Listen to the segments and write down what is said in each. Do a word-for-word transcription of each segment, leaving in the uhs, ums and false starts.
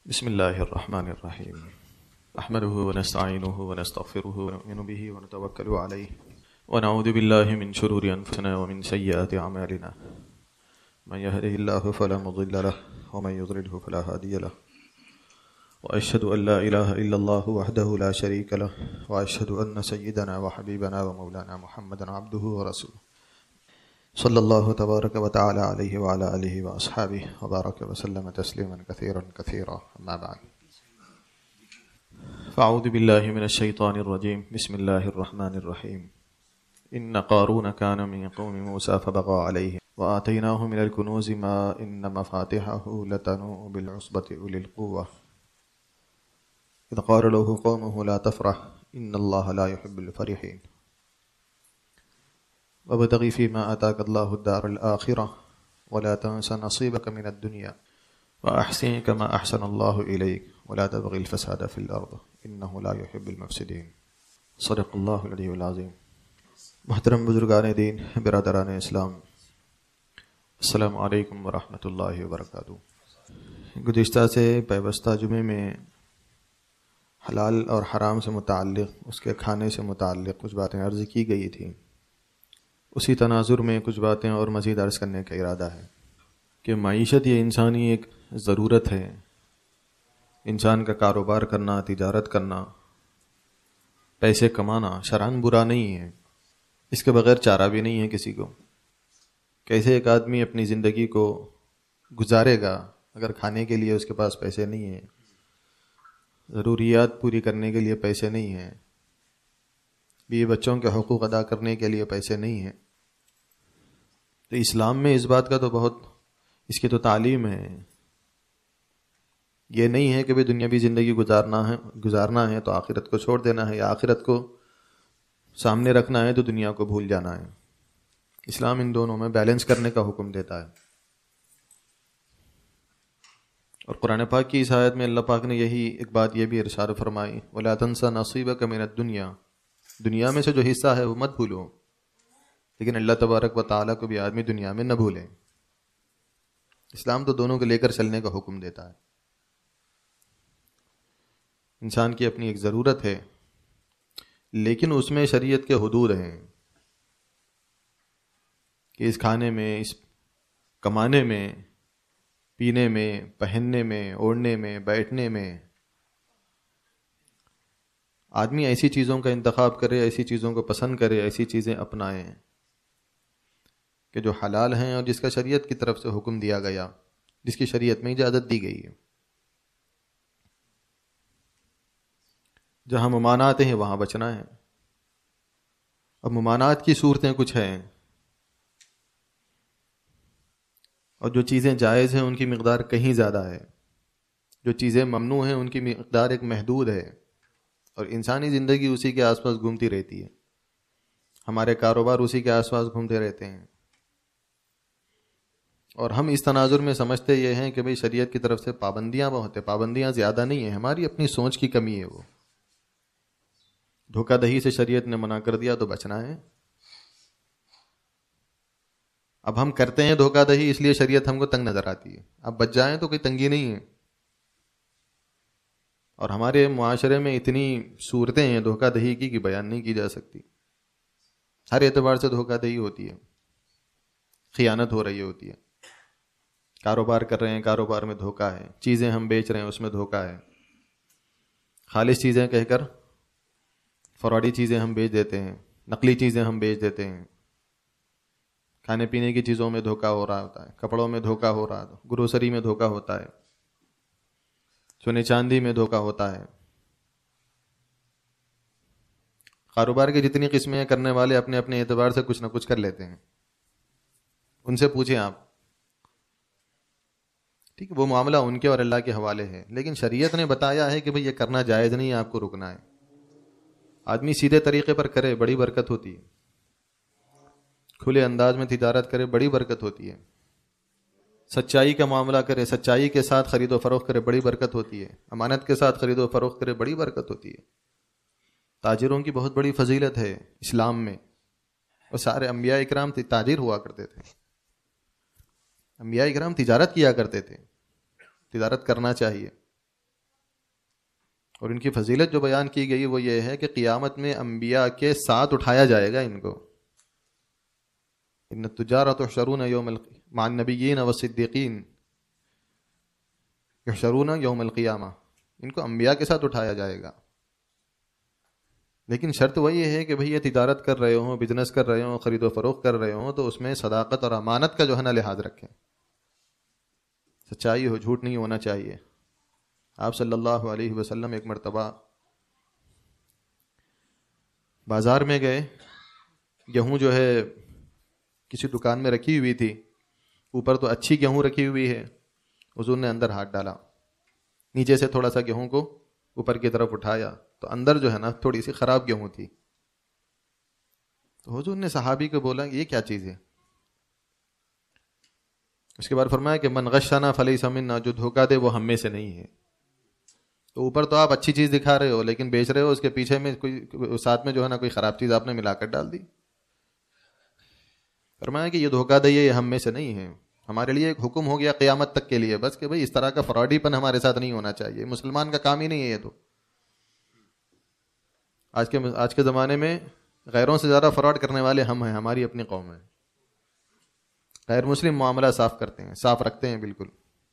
بسم الله الرحمن الرحيم نحمده ونستعينه ونستغفره ونؤمن به ونتوكل عليه ونعوذ بالله من شرور أنفسنا ومن سيئات أعمالنا من يهده الله فلا مضل له ومن يضلله فلا هادي له وأشهد أن لا إله إلا الله وحده لا شريك له وأشهد أن سيدنا وحبيبنا ومولانا محمدا عبده ورسوله صلی اللہ تبارک و تعالی علیہ وعلی آلہ واصحابہ وبارک وسلم تسلیما کثیرا کثیرا اما بعد فاعوذ باللہ من الشیطان الرجیم بسم اللہ الرحمن الرحیم ان قارون کان من قوم موسیٰ فبغى علیہ وآتیناہ من الکنوز ما ان مفاتحہ لتنوء بالعصبة اولی القوة اذ قال له قومه لا تفرح ان اللہ لا يحب الفرحین وابتغ فيما آتاك الله الدار الآخرة ولا تنس نصيبك من الدنيا وأحسن كما أحسن الله إليك ولا تبغي الفساد في الأرض إنه لا يحب المفسدين صدق الله العلي العظيم. محترم بزرگان دین، برادران اسلام، السلام علیکم ورحمۃ اللہ وبرکاتہ. گزشتہ سے پیوستہ جمعے میں حلال اور حرام سے متعلق، اس کے کھانے سے متعلق کچھ باتیں عرض کی گئی تھیں. اسی تناظر میں کچھ باتیں اور مزید عرض کرنے کا ارادہ ہے کہ معیشت یہ انسانی ایک ضرورت ہے. انسان کا کاروبار کرنا، تجارت کرنا، پیسے کمانا شرعاً برا نہیں ہے، اس کے بغیر چارہ بھی نہیں ہے کسی کو. کیسے ایک آدمی اپنی زندگی کو گزارے گا اگر کھانے کے لیے اس کے پاس پیسے نہیں ہیں، ضروریات پوری کرنے کے لیے پیسے نہیں ہیں، بیوی بچوں کے حقوق ادا کرنے کے لیے پیسے نہیں ہیں. تو اسلام میں اس بات کا تو بہت، اس کی تو تعلیم ہے. یہ نہیں ہے کہ بھئی دنیاوی زندگی گزارنا ہے گزارنا ہے تو آخرت کو چھوڑ دینا ہے، یا آخرت کو سامنے رکھنا ہے تو دنیا کو بھول جانا ہے. اسلام ان دونوں میں بیلنس کرنے کا حکم دیتا ہے. اور قرآن پاک کی اس آیت میں اللہ پاک نے یہی ایک بات یہ بھی ارشاد فرمائی، وَلَا تَنْسَ نَصِيبَكَ مِنَ الدُّنْيَا، دنیا میں سے جو حصہ ہے وہ مت بھولو. لیکن اللہ تبارک و تعالیٰ کو بھی آدمی دنیا میں نہ بھولے. اسلام تو دونوں کو لے کر چلنے کا حکم دیتا ہے. انسان کی اپنی ایک ضرورت ہے، لیکن اس میں شریعت کے حدود ہیں کہ اس کھانے میں، اس کمانے میں، پینے میں، پہننے میں، اوڑھنے میں، بیٹھنے میں آدمی ایسی چیزوں کا انتخاب کرے، ایسی چیزوں کو پسند کرے، ایسی چیزیں اپنائیں کہ جو حلال ہیں اور جس کا شریعت کی طرف سے حکم دیا گیا، جس کی شریعت میں اجازت دی گئی ہے. جہاں ممانعات ہیں وہاں بچنا ہے. اب ممانعات کی صورتیں کچھ ہیں، اور جو چیزیں جائز ہیں ان کی مقدار کہیں زیادہ ہے. جو چیزیں ممنوع ہیں ان کی مقدار ایک محدود ہے. اور انسانی زندگی اسی کے آس پاس گھومتی رہتی ہے. ہمارے کاروبار اسی کے آس پاس گھومتے رہتے ہیں. اور ہم اس تناظر میں سمجھتے یہ ہیں کہ بھئی شریعت کی طرف سے پابندیاں بہت ہیں. پابندیاں زیادہ نہیں ہیں، ہماری اپنی سوچ کی کمی ہے. وہ دھوکہ دہی سے شریعت نے منع کر دیا تو بچنا ہے. اب ہم کرتے ہیں دھوکہ دہی، اس لیے شریعت ہم کو تنگ نظر آتی ہے. اب بچ جائیں تو کوئی تنگی نہیں ہے. اور ہمارے معاشرے میں اتنی صورتیں ہیں دھوکہ دہی کی کہ بیان نہیں کی جا سکتی. ہر اعتبار سے دھوکہ دہی ہوتی ہے، خیانت ہو رہی ہوتی ہے. کاروبار کر رہے ہیں، کاروبار میں دھوکہ ہے. چیزیں ہم بیچ رہے ہیں، اس میں دھوکہ ہے. خالص چیزیں کہہ کر فراڈی چیزیں ہم بیچ دیتے ہیں، نقلی چیزیں ہم بیچ دیتے ہیں. کھانے پینے کی چیزوں میں دھوکہ ہو رہا ہوتا ہے، کپڑوں میں دھوکہ ہو رہا ہے، گروسری میں دھوکہ ہوتا ہے، سونے چاندی میں دھوکہ ہوتا ہے. کاروبار کی جتنی قسمیں کرنے والے اپنے اپنے اعتبار سے کچھ نہ کچھ کر لیتے ہیں. ان سے پوچھیں آپ، ٹھیک ہے، وہ معاملہ ان کے اور اللہ کے حوالے ہے. لیکن شریعت نے بتایا ہے کہ بھئی یہ کرنا جائز نہیں ہے، آپ کو رکنا ہے. آدمی سیدھے طریقے پر کرے، بڑی برکت ہوتی ہے. کھلے انداز میں تجارت کرے، بڑی برکت ہوتی ہے. سچائی کا معاملہ کرے، سچائی کے ساتھ خرید و فروخت کرے، بڑی برکت ہوتی ہے. امانت کے ساتھ خرید و فروخت کرے، بڑی برکت ہوتی ہے. تاجروں کی بہت بڑی فضیلت ہے اسلام میں. اور سارے انبیاء اکرام تاجر ہوا کرتے تھے. انبیاء اکرام تجارت کیا کرتے تھے. تجارت کرنا چاہیے. اور ان کی فضیلت جو بیان کی گئی وہ یہ ہے کہ قیامت میں انبیاء کے ساتھ اٹھایا جائے گا ان کو. ان التجار تحشرون یوم مع النبیین والصدیقین یحشرون یوم القیامہ. ان کو انبیاء کے ساتھ اٹھایا جائے گا. لیکن شرط وہی ہے کہ بھئی یہ تجارت کر رہے ہوں، بزنس کر رہے ہوں، خرید و فروخت کر رہے ہوں تو اس میں صداقت اور امانت کا جو ہے نا لحاظ رکھیں. سچائی ہو، جھوٹ نہیں ہونا چاہیے. آپ صلی اللہ علیہ وسلم ایک مرتبہ بازار میں گئے، گیہوں جو ہے کسی دکان میں رکھی ہوئی تھی، اوپر تو اچھی گیہوں رکھی ہوئی ہے. حضور نے اندر ہاتھ ڈالا، نیچے سے تھوڑا سا گیہوں کو اوپر کی طرف اٹھایا تو اندر جو ہے نا تھوڑی سی خراب گیہوں تھی. تو حضور نے صحابی کو بولا یہ کیا چیز ہے؟ اس کے بعد فرمایا کہ من غشنا فلیس منا، جو دھوکہ دے وہ ہم میں سے نہیں ہے. تو اوپر تو آپ اچھی چیز دکھا رہے ہو لیکن بیچ رہے ہو اس کے پیچھے میں کوئی ساتھ میں جو ہے نا کوئی خراب چیز آپ نے ملا کر ڈال دی. فرمایا کہ یہ دھوکہ دے یہ ہم میں سے نہیں ہے. ہمارے لیے ایک حکم ہو گیا قیامت تک کے لیے بس کہ بھئی اس طرح کا فراڈی پن ہمارے ساتھ نہیں ہونا چاہیے. مسلمان کا کام ہی نہیں ہے یہ. تو آج کے آج کے زمانے میں غیروں سے زیادہ فراڈ کرنے والے ہم ہیں، ہماری اپنی قوم ہے. غیر مسلم معاملہ صاف کرتے ہیں، صاف رکھتے ہیں بالکل.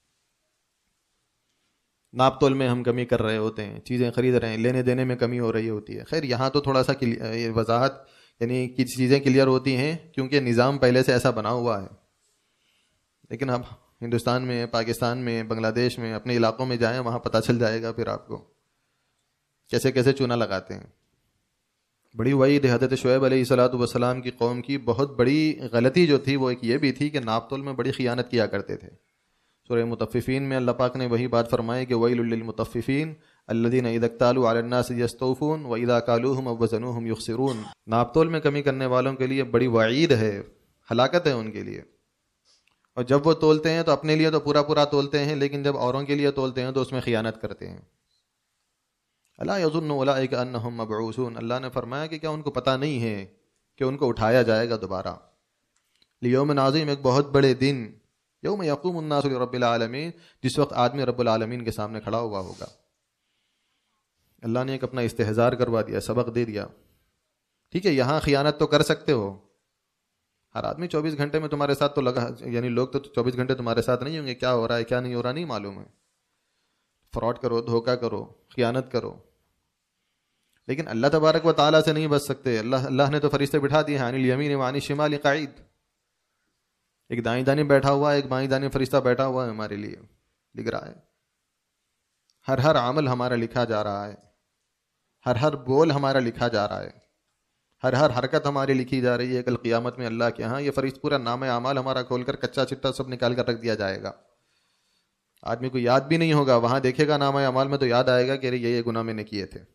ناپ تول میں ہم کمی کر رہے ہوتے ہیں، چیزیں خرید رہے ہیں، لینے دینے میں کمی ہو رہی ہوتی ہے. خیر یہاں تو تھوڑا سا وضاحت یعنی کچھ چیزیں کلیئر ہوتی ہیں کیونکہ نظام پہلے سے ایسا بنا ہوا ہے. لیکن اب ہندوستان میں، پاکستان میں، بنگلہ دیش میں، اپنے علاقوں میں جائیں وہاں پتہ چل جائے گا پھر آپ کو کیسے کیسے چونا لگاتے ہیں. بڑی وعید حضرت شعیب علیہ الصلوۃ والسلام کی قوم کی بہت بڑی غلطی جو تھی وہ ایک یہ بھی تھی کہ ناپ تول میں بڑی خیانت کیا کرتے تھے. سورہ مطففین میں اللہ پاک نے وہی بات فرمائی کہ ویل للمطففین الذین اذا اکتالوا علی الناس یستوفون واذا کالوہم او وزنوہم یخسرون. ناپ تول میں کمی کرنے والوں کے لیے بڑی وعید ہے، ہلاکت ہے ان کے لیے. اور جب وہ تولتے ہیں تو اپنے لیے تو پورا پورا تولتے ہیں لیکن جب اوروں کے لیے تولتے ہیں تو اس میں خیانت کرتے ہیں. الا یظن اولئک انہم مبعوثون. اللہ نے فرمایا کہ کیا ان کو پتہ نہیں ہے کہ ان کو اٹھایا جائے گا دوبارہ. لیوم عظیم، ایک بہت بڑے دن. یوم یقوم الناس لرب العالمین، جس وقت آدمی رب العالمین کے سامنے کھڑا ہوا ہوگا. اللہ نے ایک اپنا استحضار کروا دیا، سبق دے دیا. ٹھیک ہے یہاں خیانت تو کر سکتے ہو، ہر آدمی چوبیس گھنٹے میں تمہارے ساتھ تو لگا، یعنی لوگ تو چوبیس گھنٹے تمہارے ساتھ نہیں ہوں گے. کیا ہو رہا ہے کیا نہیں ہو رہا نہیں معلوم ہے. فراڈ کرو، دھوکہ کرو، خیانت کرو، لیکن اللہ تبارک و تعالیٰ سے نہیں بچ سکتے. اللہ اللہ نے تو فرشتے بٹھا دیے ہیں، عن الیمین وعن الشمال قعید. ایک دائیں دانی بیٹھا ہوا ہے، ایک بائیں دانی فرشتہ بیٹھا ہوا ہے، ہمارے لیے لکھ رہا ہے. ہر ہر عمل ہمارا لکھا جا رہا ہے، ہر ہر بول ہمارا لکھا جا رہا ہے، ہر ہر حرکت ہماری لکھی جا رہی ہے. کل قیامت میں اللہ کے ہاں یہ فرشتہ پورا نام اعمال ہمارا کھول کر کچا چٹا سب نکال کر رکھ دیا جائے گا. آدمی کو یاد بھی نہیں ہوگا، وہاں دیکھے گا نام اعمال میں تو یاد آئے گا کہ یہ یہ گناہ میں نے کیے تھے.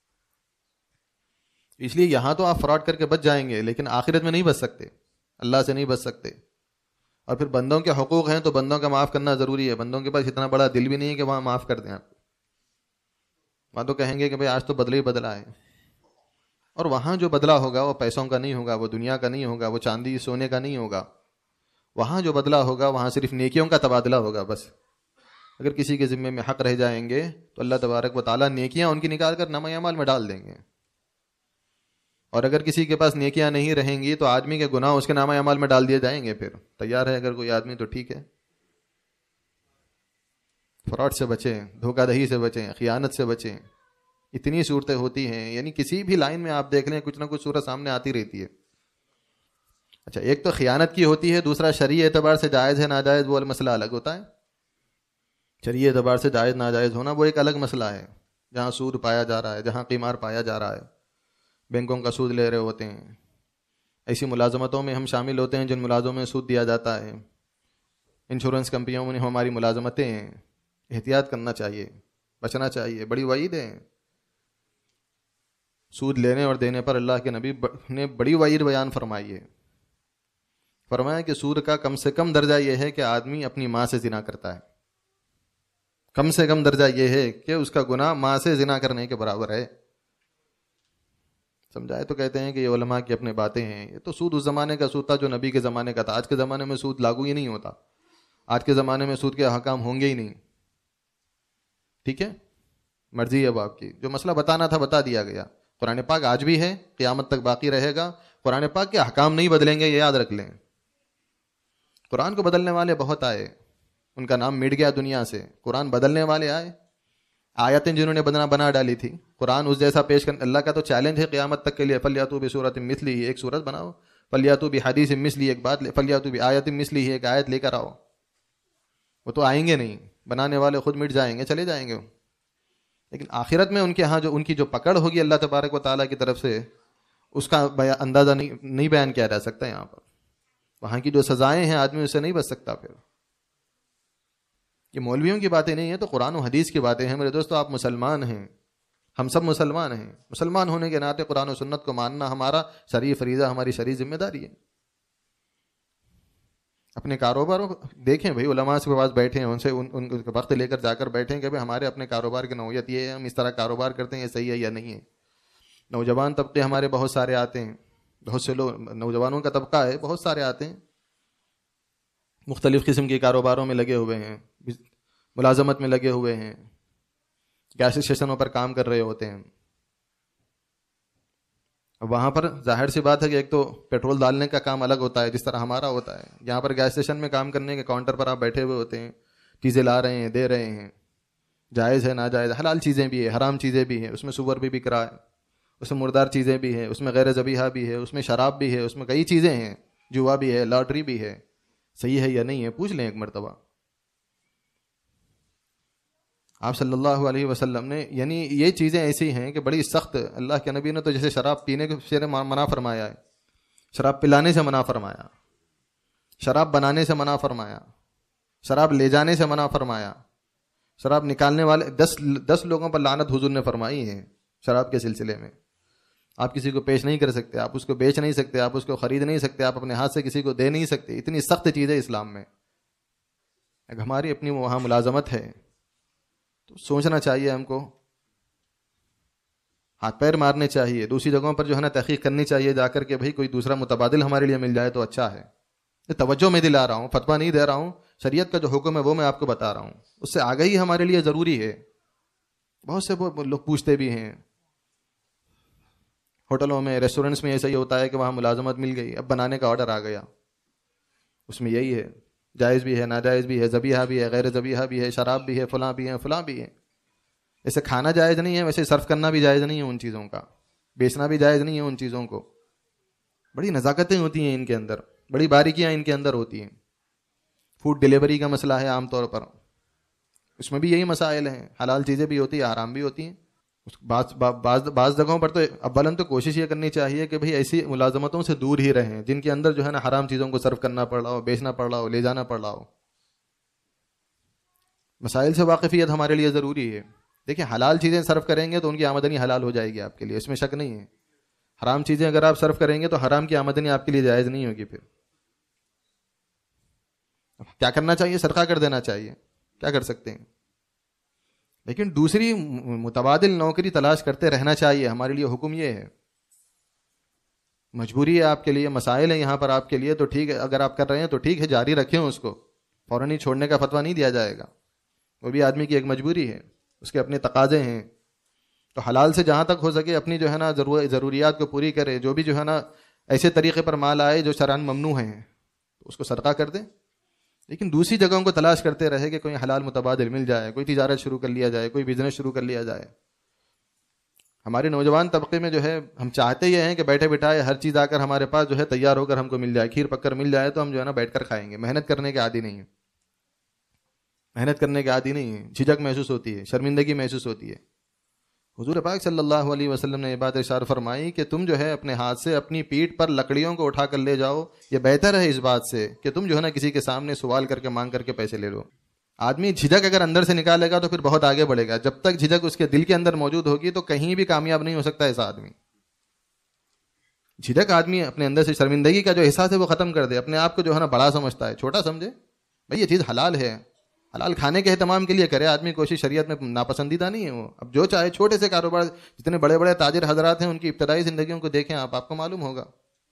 اس لیے یہاں تو آپ فراڈ کر کے بچ جائیں گے لیکن آخرت میں نہیں بچ سکتے، اللہ سے نہیں بچ سکتے. اور پھر بندوں کے حقوق ہیں تو بندوں کا معاف کرنا ضروری ہے. بندوں کے پاس اتنا بڑا دل بھی نہیں ہے کہ وہاں معاف کر دیں آپ. وہاں تو کہیں گے کہ بھائی آج تو بدلہ ہی بدلا ہے. اور وہاں جو بدلہ ہوگا وہ پیسوں کا نہیں ہوگا، وہ دنیا کا نہیں ہوگا، وہ چاندی سونے کا نہیں ہوگا. وہاں جو بدلہ ہوگا وہاں صرف نیکیوں کا تبادلہ ہوگا بس. اگر کسی کے ذمے میں حق رہ جائیں گے تو اللہ تبارک و تعالیٰ نیکیاں ان کی نکال کر نامہ اعمال میں ڈال دیں گے. اور اگر کسی کے پاس نیکیاں نہیں رہیں گی تو آدمی کے گناہ اس کے نامہ اعمال میں ڈال دیے جائیں گے. پھر تیار ہے اگر کوئی آدمی تو ٹھیک ہے. فراڈ سے بچیں، دھوکہ دہی سے بچیں، خیانت سے بچیں. اتنی صورتیں ہوتی ہیں، یعنی کسی بھی لائن میں آپ دیکھ لیں کچھ نہ کچھ صورت سامنے آتی رہتی ہے. اچھا ایک تو خیانت کی ہوتی ہے، دوسرا شرعی اعتبار سے جائز ہے ناجائز وہ مسئلہ الگ ہوتا ہے. شرعی اعتبار سے جائز ناجائز ہونا وہ ایک الگ مسئلہ ہے. جہاں سود پایا جا رہا ہے، جہاں قمار پایا جا رہا ہے، بینکوں کا سود لے رہے ہوتے ہیں. ایسی ملازمتوں میں ہم شامل ہوتے ہیں جن ملازموں میں سود دیا جاتا ہے. انشورنس کمپنیوں میں ہماری ملازمتیں ہیں. احتیاط کرنا چاہیے، بچنا چاہیے. بڑی وعید ہے سود لینے اور دینے پر. اللہ کے نبی نے بڑی وعید بیان فرمائی ہے. فرمایا کہ سود کا کم سے کم درجہ یہ ہے کہ آدمی اپنی ماں سے زنا کرتا ہے. کم سے کم درجہ یہ ہے کہ اس کا گناہ ماں سے زنا کرنے کے برابر ہے. سمجھائے تو کہتے ہیں کہ یہ علماء کی اپنے باتیں ہیں. یہ تو سود اس زمانے کا سود تھا جو نبی کے زمانے کا تھا. آج کے زمانے میں سود لاگو ہی نہیں ہوتا. آج کے زمانے میں سود کے احکام ہوں گے ہی نہیں. ٹھیک ہے. مرضی ہے اب آپ کی. جو مسئلہ بتانا تھا بتا دیا گیا. قرآن پاک آج بھی ہے, قیامت تک باقی رہے گا. قرآن پاک کے احکام نہیں بدلیں گے, یہ یاد رکھ لیں. قرآن کو بدلنے والے بہت آئے, ان کا نام مٹ گیا دنیا سے. قرآن بدلنے والے آئے, آیتیں جنہوں نے بنا بنا ڈالی تھی, قرآن اس جیسا پیش کرنے. اللہ کا تو چیلنج ہے قیامت تک کے لیے, فلیاتوا بسورۃ مثلہ, ایک سورت بناؤ. فلیاتوا بحدیث مثلہ, ایک بات. فلیاتوا بآیۃ مثلہ, ایک آیت لے کر آؤ. وہ تو آئیں گے نہیں, بنانے والے خود مٹ جائیں گے, چلے جائیں گے. لیکن آخرت میں ان کے ہاں جو ان کی جو پکڑ ہوگی اللہ تبارک و تعالیٰ کی طرف سے, اس کا اندازہ نہیں نہیں بیان کیا جا سکتا یہاں پر. وہاں کی جو سزائیں ہیں آدمی اس سے نہیں بچ سکتا. پھر یہ مولویوں کی باتیں نہیں ہیں, تو قرآن و حدیث کی باتیں ہیں. میرے دوستو, آپ مسلمان ہیں, ہم سب مسلمان ہیں. مسلمان ہونے کے ناطے قرآن و سنت کو ماننا ہمارا شرعی فریضہ, ہماری شرعی ذمہ داری ہے. اپنے کاروباروں دیکھیں بھائی, علماء کے پاس بیٹھے ہیں, ان سے ان, ان کے وقت لے کر جا کر بیٹھیں کہ بھائی ہمارے اپنے کاروبار کی نوعیت یہ ہے, ہم اس طرح کاروبار کرتے ہیں, یہ صحیح ہے یا نہیں ہے. نوجوان طبقے ہمارے بہت سارے آتے ہیں, بہت سے لوگ نوجوانوں کا طبقہ ہے, بہت سارے آتے ہیں, مختلف قسم کے کاروباروں میں لگے ہوئے ہیں, ملازمت میں لگے ہوئے ہیں, گیس اسٹیشنوں پر کام کر رہے ہوتے ہیں. اب وہاں پر ظاہر سی بات ہے کہ ایک تو پیٹرول ڈالنے کا کام الگ ہوتا ہے جس طرح ہمارا ہوتا ہے. یہاں پر گیس اسٹیشن میں کام کرنے کے کاؤنٹر پر آپ بیٹھے ہوئے ہوتے ہیں, چیزیں لا رہے ہیں, دے رہے ہیں, جائز ہے ناجائز, حلال چیزیں بھی ہیں, حرام چیزیں بھی ہیں, اس میں سور بھی بک رہا ہے, اس میں مردار چیزیں بھی ہیں, اس میں غیر ذبیحہ بھی ہے, اس میں شراب بھی ہے, اس میں کئی چیزیں ہیں, جوا بھی ہے, لاٹری بھی ہے. صحیح ہے یا نہیں ہے پوچھ لیں ایک مرتبہ. آپ صلی اللہ علیہ وسلم نے, یعنی یہ چیزیں ایسی ہیں کہ بڑی سخت. اللہ کے نبی نے تو جیسے شراب پینے سے منع فرمایا ہے, شراب پلانے سے منع فرمایا, شراب بنانے سے منع فرمایا, شراب لے جانے سے منع فرمایا, شراب نکالنے والے دس دس لوگوں پر لعنت حضور نے فرمائی ہے شراب کے سلسلے میں. آپ کسی کو پیش نہیں کر سکتے, آپ اس کو بیچ نہیں سکتے, آپ اس کو خرید نہیں سکتے, آپ اپنے ہاتھ سے کسی کو دے نہیں سکتے. اتنی سخت چیز ہے اسلام میں. اگر ہماری اپنی وہاں ملازمت ہے تو سوچنا چاہیے ہم کو, ہاتھ پیر مارنے چاہیے, دوسری جگہوں پر جو ہے نا تحقیق کرنی چاہیے جا کر کے, بھئی کوئی دوسرا متبادل ہمارے لیے مل جائے تو اچھا ہے. یہ توجہ میں دلا رہا ہوں, فتویٰ نہیں دے رہا ہوں. شریعت کا جو حکم ہے وہ میں آپ کو بتا رہا ہوں, اس سے آگاہی ہمارے لیے ضروری ہے. بہت سے لوگ پوچھتے بھی ہیں, ہوٹلوں میں, ریسٹورنٹس میں ایسا ہی ہوتا ہے کہ وہاں ملازمت مل گئی, اب بنانے کا آرڈر آ گیا, اس میں یہی ہے, جائز بھی ہے, ناجائز بھی ہے, ذبیحہ بھی ہے, غیر ذبیحہ بھی ہے, شراب بھی ہے, فلاں بھی ہے, فلاں بھی ہے. ایسے کھانا جائز نہیں ہے, ویسے صرف کرنا بھی جائز نہیں ہے ان چیزوں کا, بیچنا بھی جائز نہیں ہے ان چیزوں کو. بڑی نزاکتیں ہوتی ہیں ان کے اندر, بڑی باریکیاں ان کے اندر ہوتی ہیں. فوڈ ڈیلیوری کا مسئلہ ہے عام طور پر, اس میں بھی یہی مسائل ہیں, حلال چیزیں بھی ہوتی ہیں, حرام بھی ہوتی ہیں. بعض بعض بعض جگہوں پر تو اولاً تو کوشش یہ کرنی چاہیے کہ بھئی ایسی ملازمتوں سے دور ہی رہیں جن کے اندر جو ہے نا حرام چیزوں کو صرف کرنا پڑ رہا ہو, بیچنا پڑ رہا ہو, لے جانا پڑ رہا ہو. مسائل سے واقفیت ہمارے لیے ضروری ہے. دیکھیں, حلال چیزیں صرف کریں گے تو ان کی آمدنی حلال ہو جائے گی آپ کے لیے, اس میں شک نہیں ہے. حرام چیزیں اگر آپ صرف کریں گے تو حرام کی آمدنی آپ کے لیے جائز نہیں ہوگی. پھر کیا کرنا چاہیے؟ صدقہ کر دینا چاہیے, کیا کر سکتے ہیں. لیکن دوسری متبادل نوکری تلاش کرتے رہنا چاہیے. ہمارے لیے حکم یہ ہے, مجبوری ہے آپ کے لیے, مسائل ہیں یہاں پر آپ کے لیے, تو ٹھیک ہے اگر آپ کر رہے ہیں تو ٹھیک ہے, جاری رکھیں اس کو, فوراً ہی چھوڑنے کا فتویٰ نہیں دیا جائے گا. وہ بھی آدمی کی ایک مجبوری ہے, اس کے اپنے تقاضے ہیں. تو حلال سے جہاں تک ہو سکے اپنی جو ہے نا ضروریات کو پوری کرے. جو بھی جو ہے نا ایسے طریقے پر مال آئے جو شرعاً ممنوع ہیں تو اس کو صدقہ کر دیں. لیکن دوسری جگہوں کو تلاش کرتے رہے کہ کوئی حلال متبادل مل جائے, کوئی تجارت شروع کر لیا جائے, کوئی بزنس شروع کر لیا جائے. ہمارے نوجوان طبقے میں جو ہے ہم چاہتے یہ ہیں کہ بیٹھے بٹھائے ہر چیز آ کر ہمارے پاس جو ہے تیار ہو کر ہم کو مل جائے, کھیر پک کر مل جائے تو ہم جو ہے نا بیٹھ کر کھائیں گے. محنت کرنے کے عادی نہیں ہیں, محنت کرنے کے عادی نہیں ہیں. جھجک محسوس ہوتی ہے, شرمندگی محسوس ہوتی ہے. حضور پاک صلی اللہ علیہ وسلم نے یہ بات ارشاد فرمائی کہ تم جو ہے اپنے ہاتھ سے اپنی پیٹھ پر لکڑیوں کو اٹھا کر لے جاؤ, یہ بہتر ہے اس بات سے کہ تم جو ہے نا کسی کے سامنے سوال کر کے مانگ کر کے پیسے لے لو. آدمی جھجک اگر اندر سے نکالے گا تو پھر بہت آگے بڑھے گا. جب تک جھجک اس کے دل کے اندر موجود ہوگی تو کہیں بھی کامیاب نہیں ہو سکتا ایسا آدمی. جھجک آدمی اپنے اندر سے شرمندگی کا جو احساس ہے وہ ختم کر دے, اپنے آپ کو جو ہے نا بڑا سمجھتا ہے, چھوٹا سمجھے. بھائی یہ چیز حلال ہے, حلال کھانے کے اہتمام کے لیے کرے آدمی کوشش, شریعت میں ناپسندیدہ نہیں ہے وہ. اب جو چاہے چھوٹے سے کاروبار, جتنے بڑے بڑے تاجر حضرات ہیں ان کی ابتدائی زندگیوں کو دیکھیں آپ, آپ کو معلوم ہوگا.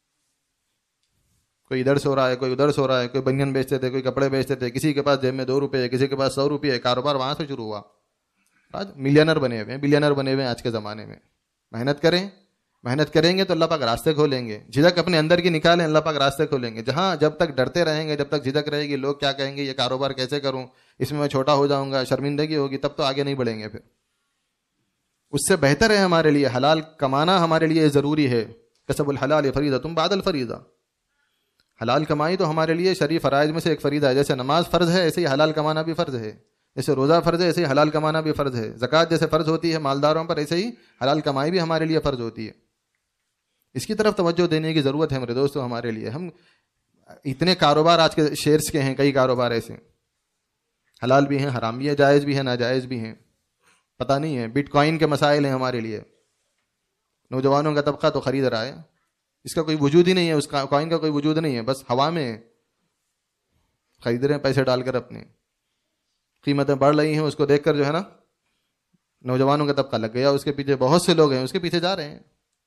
کوئی ادھر سو رہا ہے, کوئی ادھر سو رہا ہے, کوئی بنگن بیچتے تھے, کوئی کپڑے بیچتے تھے, کسی کے پاس جیب میں دو روپے, کسی کے پاس سو روپے, کاروبار وہاں سے شروع ہوا. آج ملینر بنے ہوئے ہیں، بلینر بنے ہوئے ہیں آج کے زمانے میں. محنت کریں، محنت کریں گے تو اللہ پاک راستے کھولیں گے. جھجک اپنے اندر کی نکالیں، اللہ پاک راستے کھولیں گے. جہاں جب تک ڈرتے رہیں گے، جب تک جھجک رہے گی لوگ کیا کہیں گے، یہ کاروبار کیسے کروں، اس میں میں چھوٹا ہو جاؤں گا، شرمندگی ہوگی، تب تو آگے نہیں بڑھیں گے. پھر اس سے بہتر ہے ہمارے لیے حلال کمانا، ہمارے لیے ضروری ہے. کسب الحلال فریضۃ بعد الفریضہ. حلال کمائی تو ہمارے لیے شرعی فرائض میں سے ایک فریضہ ہے. جیسے نماز فرض ہے ایسے ہی حلال کمانا بھی فرض ہے. جیسے روزہ فرض ہے ایسے ہی حلال کمانا بھی فرض ہے. زکوٰۃ جیسے فرض ہوتی ہے مالداروں پر، ایسے ہی حلال کمائی بھی ہمارے لیے فرض ہوتی ہے. اس کی طرف توجہ دینے کی ضرورت ہے میرے دوستو ہمارے لیے. ہم اتنے کاروبار آج کے شیئرز کے ہیں، کئی کاروبار ایسے حلال بھی ہیں، حرام بھی ہیں، جائز بھی ہیں، ناجائز بھی ہیں، پتہ نہیں ہے. بٹ کوائن کے مسائل ہیں ہمارے لیے. نوجوانوں کا طبقہ تو خرید رہا ہے، اس کا کوئی وجود ہی نہیں ہے، اس کا کوائن کا کوئی وجود نہیں ہے، بس ہوا میں خرید رہے ہیں پیسے ڈال کر. اپنے قیمتیں بڑھ رہی ہیں، اس کو دیکھ کر جو ہے نا نوجوانوں کا طبقہ لگ گیا، اس کے پیچھے بہت سے لوگ ہیں، اس کے پیچھے جا رہے ہیں.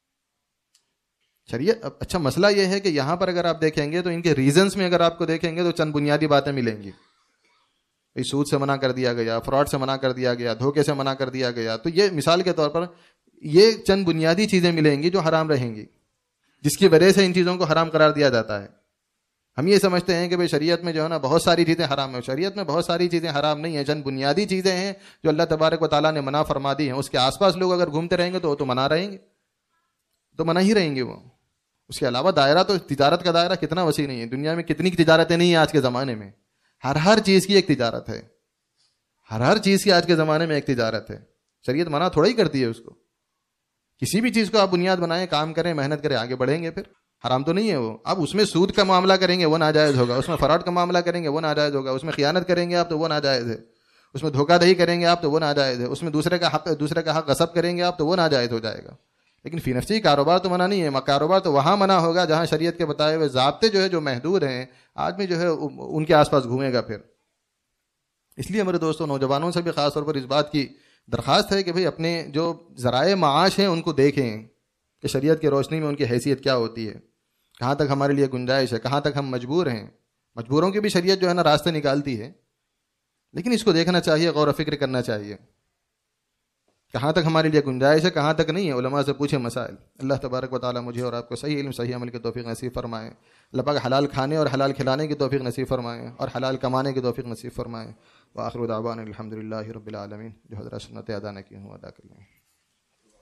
شریعت اچھا مسئلہ یہ ہے کہ یہاں پر اگر آپ دیکھیں گے تو ان کے ریزنز میں اگر آپ کو دیکھیں گے تو چند بنیادی باتیں ملیں گی. سود سے منع کر دیا گیا، فراڈ سے منع کر دیا گیا، دھوکے سے منع کر دیا گیا. تو یہ مثال کے طور پر یہ چند بنیادی چیزیں ملیں گی جو حرام رہیں گی، جس کی وجہ سے ان چیزوں کو حرام قرار دیا جاتا ہے. ہم یہ سمجھتے ہیں کہ بھئی شریعت میں جو ہے نا بہت ساری چیزیں حرام ہیں. شریعت میں بہت ساری چیزیں حرام نہیں ہیں، چند بنیادی چیزیں ہیں جو اللہ تبارک و تعالیٰ نے منع فرما دی ہیں. اس کے آس پاس لوگ اگر گھومتے رہیں گے تو وہ تو منع رہیں گے، تو منع ہی رہیں گے وہ. اس کے علاوہ دائرہ تو تجارت کا دائرہ کتنا وسیع نہیں ہے. دنیا میں کتنی تجارتیں نہیں ہیں آج کے زمانے میں. ہر ہر چیز کی ایک تجارت ہے، ہر ہر چیز کی آج کے زمانے میں ایک تجارت ہے. شریعت منع تھوڑا ہی کرتی ہے اس کو. کسی بھی چیز کو آپ بنیاد بنائیں، کام کریں، محنت کریں، آگے بڑھیں گے. پھر حرام تو نہیں ہے وہ. اب اس میں سود کا معاملہ کریں گے وہ ناجائز ہوگا، اس میں فراڈ کا معاملہ کریں گے وہ ناجائز ہوگا، اس میں خیانت کریں گے آپ تو وہ ناجائز ہے، اس میں دھوکہ دہی کریں گے آپ تو وہ ناجائز ہے، اس میں دوسرے کا حق دوسرے کا حق غصب کریں گے آپ تو وہ ناجائز ہو جائے گا. لیکن فی نفسی کاروبار تو منع نہیں ہے. کاروبار تو وہاں منع ہوگا جہاں شریعت کے بتائے ہوئے ضابطے جو ہے جو محدود ہیں، آدمی جو ہے ان کے آس پاس گھومے گا. پھر اس لیے میرے دوستوں نوجوانوں سے بھی خاص طور پر اس بات کی درخواست ہے کہ بھئی اپنے جو ذرائع معاش ہیں ان کو دیکھیں کہ شریعت کی روشنی میں ان کی حیثیت کیا ہوتی ہے، کہاں تک ہمارے لیے گنجائش ہے، کہاں تک ہم مجبور ہیں. مجبوروں کی بھی شریعت جو ہے نا راستے نکالتی ہے، لیکن اس کو دیکھنا چاہیے، غور و فکر کرنا چاہیے کہاں تک ہمارے لیے گنجائش ہے، کہاں تک نہیں ہے. علماء سے پوچھیں مسائل. اللہ تبارک و تعالیٰ مجھے اور آپ کو صحیح علم صحیح عمل کی توفیق نصیب فرمائے. اللہ پاک حلال کھانے اور حلال کھلانے کی توفیق نصیب فرمائے اور حلال کمانے کی توفیق نصیب فرمائے. وآخر دعوانا الحمدللہ رب العالمین. جو حضرات سنتیں ادا نہ کی ہوں ادا کر لیں.